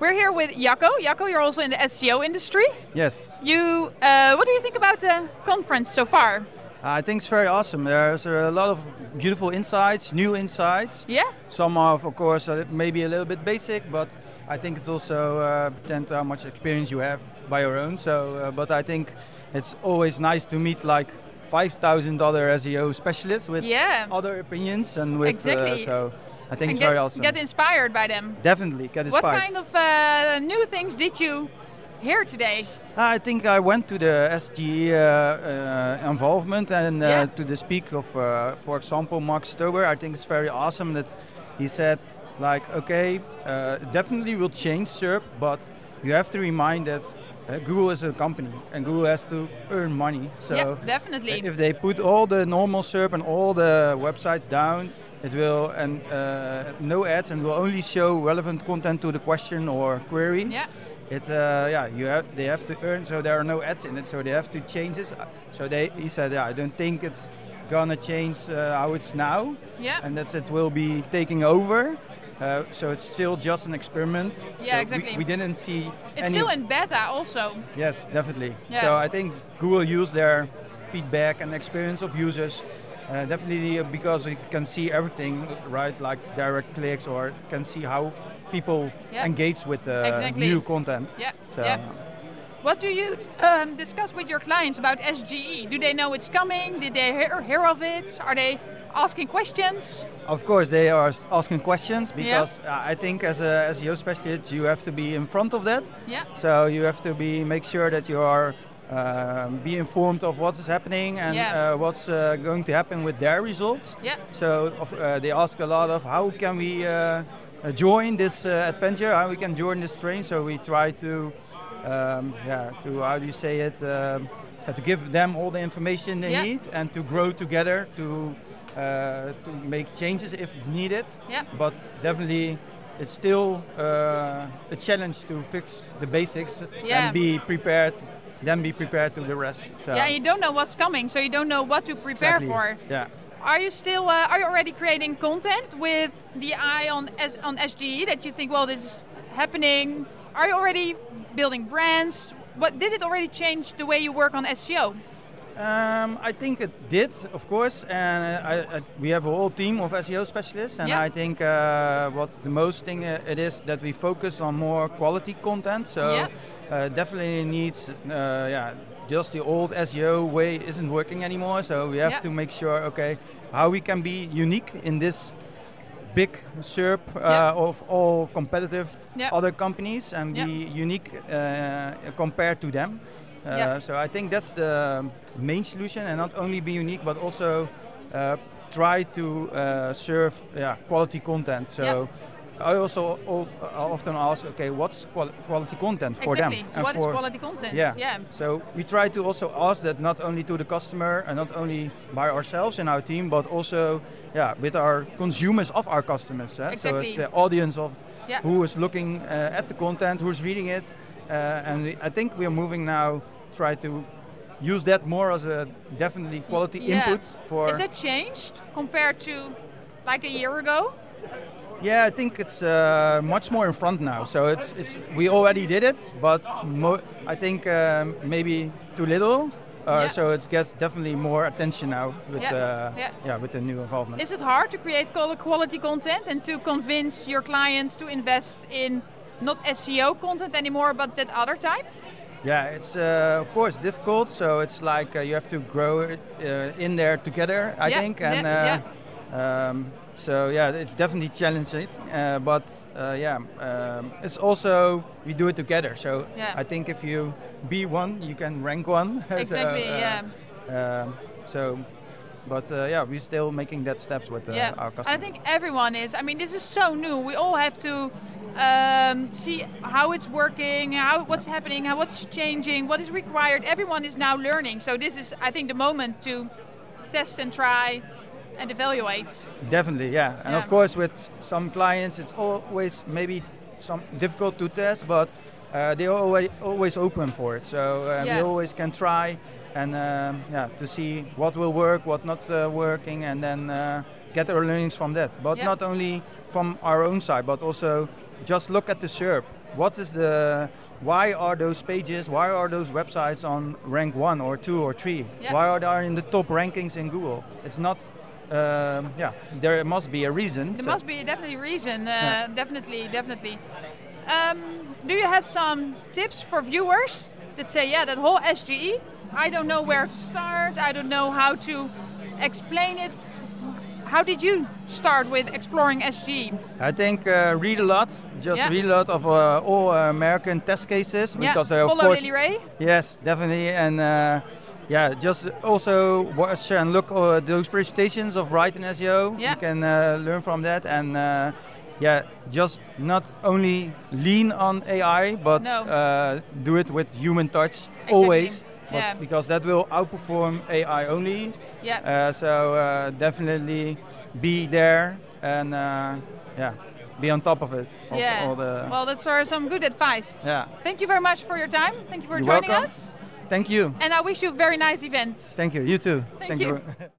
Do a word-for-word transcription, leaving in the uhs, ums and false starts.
We're here with Jacco. Jacco, you're also in the S E O industry. Yes. You, uh, what do you think about the conference so far? I think it's very awesome. There's a lot of beautiful insights, new insights. Yeah. Some are, of course, uh, maybe a little bit basic, but I think it's also uh, depends how much experience you have by your own. So, uh, but I think it's always nice to meet like five thousand other S E O specialists with yeah. other opinions and with. Exactly. Uh, so I think and it's get, very awesome. Get inspired by them. Definitely get inspired. What kind of uh, new things did you hear today? I think I went to the S G E uh, uh, involvement and uh, yeah. to the speak of, uh, for example, Mark Stober. I think it's very awesome that he said, like, okay, uh, definitely will change SERP, but you have to remind that uh, Google is a company and Google has to earn money. So yeah, definitely. if they put all the normal SERP and all the websites down, it will and uh, no ads and will only show relevant content to the question or query. Yeah. It uh, yeah you have they have to earn, so there are no ads in it, so they have to change this. So they he said yeah I don't think it's gonna change uh, how it's now. Yeah. And that it will be taking over. Uh, so it's still just an experiment. Yeah, so exactly. We, we didn't see. It's any still in beta also. Yes, definitely. Yeah. So I think Google used their feedback and experience of users. Uh, definitely because we can see everything, right? Like direct clicks, or can see how people yeah. engage with the exactly. new content. Yeah. So, yeah. What do you um, discuss with your clients about S G E? Do they know it's coming? Did they hear, hear of it? Are they asking questions? Of course, they are asking questions because yeah. uh, I think as a S E O specialist, you have to be in front of that. Yeah. So you have to be make sure that you are uh, be informed of what is happening and yeah. uh, what's uh, going to happen with their results. Yeah. So uh, they ask a lot of how can we uh, join this uh, adventure, how we can join this train. So we try to, um, yeah, to how do you say it, um, to give them all the information they yeah. need and to grow together to. Uh, to make changes if needed, yeah. but definitely it's still uh, a challenge to fix the basics yeah. and be prepared, then be prepared to the rest. So. Yeah, you don't know what's coming, so you don't know what to prepare exactly. for. Yeah. Are you still? Uh, are you already creating content with the eye on S- on S G E that you think, well, this is happening? Are you already building brands? What did it already change the way you work on S E O? Um, I think it did, of course, and I, I, we have a whole team of S E O specialists, and yeah. I think uh, what the most thing uh, it is that we focus on more quality content. So yeah. uh, definitely needs, uh, yeah, just the old S E O way isn't working anymore. So we have yeah. to make sure, okay, how we can be unique in this big SERP uh, yeah. of all competitive yeah. other companies and yeah. be unique uh, compared to them. Uh, yeah. So I think that's the main solution, and not only be unique, but also uh, try to uh, serve yeah, quality content. So yeah. I also o- often ask, okay, what's quali- quality content for exactly. them? And what for, is quality content? Yeah. yeah. So we try to also ask that not only to the customer and not only by ourselves in our team, but also yeah, with our consumers of our customers. Eh? Exactly. So it's the audience of yeah. who is looking uh, at the content, who's reading it, uh, and we, I think we are moving now. Try to use that more as a definitely quality yeah. input for. Is that changed compared to like a year ago? Yeah, I think it's uh, much more in front now. So it's it's we already did it, but mo- I think um, maybe too little. Uh, yeah. So it gets definitely more attention now with yeah. Uh, yeah. yeah with the new involvement. Is it hard to create quality content and to convince your clients to invest in not S E O content anymore, but that other type? Yeah, it's uh, of course difficult. So it's like uh, you have to grow it uh, in there together, I yeah, think. And yeah, uh, yeah. Um, so yeah, it's definitely challenging. Uh, but uh, yeah, um, it's also we do it together. So yeah. I think if you be one, you can rank one. Exactly. so, uh, yeah. Um, so. But uh, yeah, we're still making that steps with uh, yeah. our customers. I think everyone is. I mean, this is so new. We all have to um, see how it's working, how what's happening, how what's changing, what is required. Everyone is now learning. So this is, I think, the moment to test and try and evaluate. Definitely, yeah. And yeah. of course, with some clients, it's always maybe some difficult to test, but uh, they're always always open for it. So uh, yeah. we always can try and um, yeah, to see what will work, what not uh, working, and then uh, get our learnings from that. But yeah. not only from our own side, but also just look at the SERP what is the, why are those pages, why are those websites on rank one or two or three? Yeah. Why are they in the top rankings in Google? It's not, um, yeah, there must be a reason. There so- must be definitely a reason. Uh, Yeah. Definitely, definitely. Um, do you have some tips for viewers that say, yeah, that whole S G E, I don't know where to start, I don't know how to explain it. How did you start with exploring S G E? I think uh, read a lot, just Yeah. read a lot of uh, all uh, American test cases because yeah, uh, of follow course, Lily Ray. yes, definitely, and uh, yeah, just also watch and look at those presentations of Brighton S E O. Yeah. You can uh, learn from that, and uh, yeah, just not only lean on A I, but No. uh, do it with human touch always, but Yeah. because that will outperform A I only. Yeah. Uh, so uh, definitely be there and uh, yeah, be on top of it. Of yeah. all the Well, that's uh, some good advice. yeah. Thank you very much for your time. Thank you for You're joining welcome. us. Thank you. And I wish you a very nice event. Thank you. You too. Thank you. you.